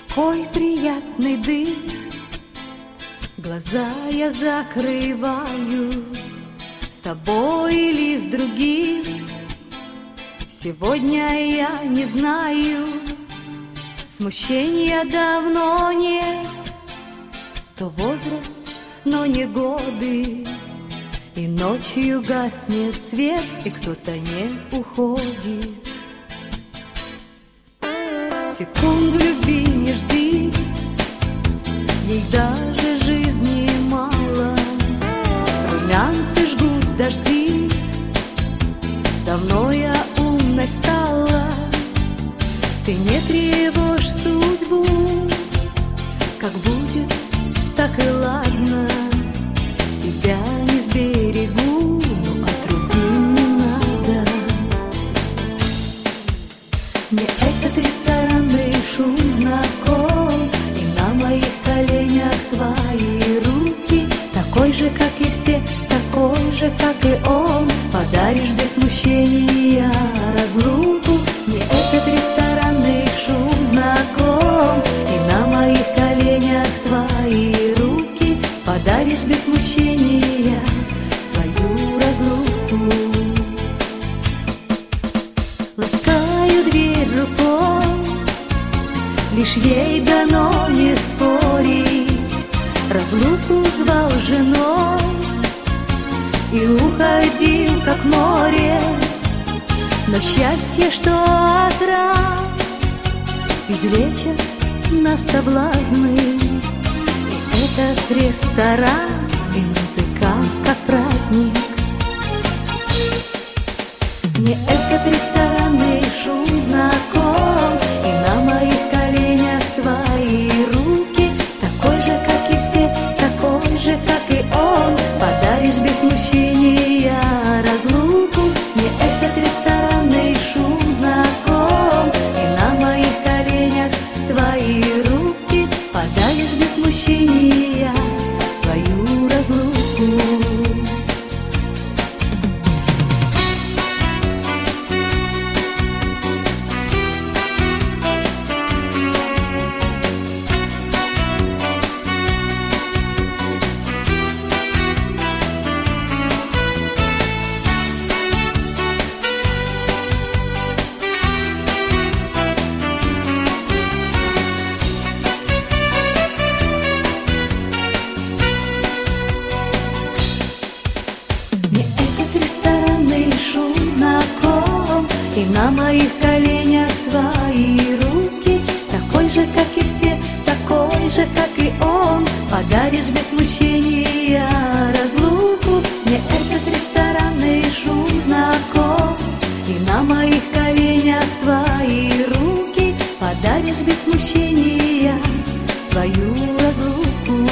Какой приятный дым, глаза я закрываю, с тобой или с другим. Сегодня я не знаю, смущения давно нет. То возраст, но не годы, и ночью гаснет свет, и кто-то не уходит. Секунду любви не жди, ей даже жизни мало. Румянцы жгут дожди, давно я умной стала. Ты не тревожь судьбу, как будет, так и ладно. Себя не сберегу, но от другим не надо. Мне этот ресторанный шум знаком, и на моих коленях твои руки. Такой же, как и все, такой же, как и он. Подаришь без смущения разлуку. Мне этот ресторанный шум знаком, и на моих коленях твои руки. Подаришь без смущения свою разлуку. Ласкаю дверь рукой, лишь ей дано не спорить. Разлуку звал женой и уходил, как море. Но счастье, что от ран излечат нас соблазны. И этот ресторан, и музыка, как праздник. Мне этот ресторанный шум знаком, и на моих коленях твои руки. Такой же, как и все, такой же, как и он. Подаришь без смущения разлуку. Мне этот ресторанный шум знаком, и на моих коленях твои руки. Подаришь без смущения свою разлуку. И на моих коленях твои руки. Такой же, как и все, такой же, как и он. Подаришь без смущения разлуку. Мне этот ресторанный шум знаком, и на моих коленях твои руки. Подаришь без смущения свою разлуку.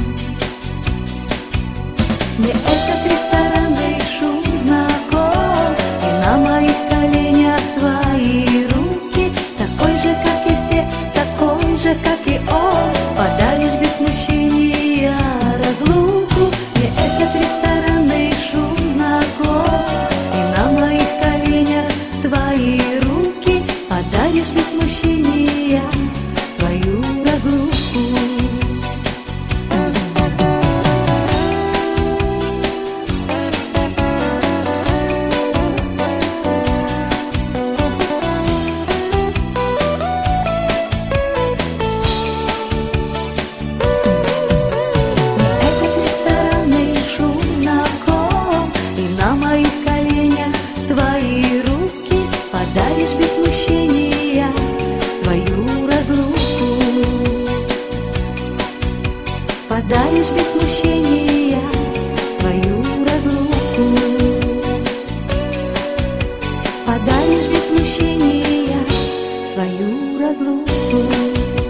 Мне этот ресторанный шум знаком, и на моих коленях твои руки. Такой же, как и все, такой же, как и он. Подаришь без смущения разлуку. Мне этот ресторанный шум знаком, и на моих коленях твои руки. Подаришь без смущения свою разлуку. Подаришь без смущения свою разлуку. Подаришь без смущения свою разлуку. Подаришь без смущения свою разлуку.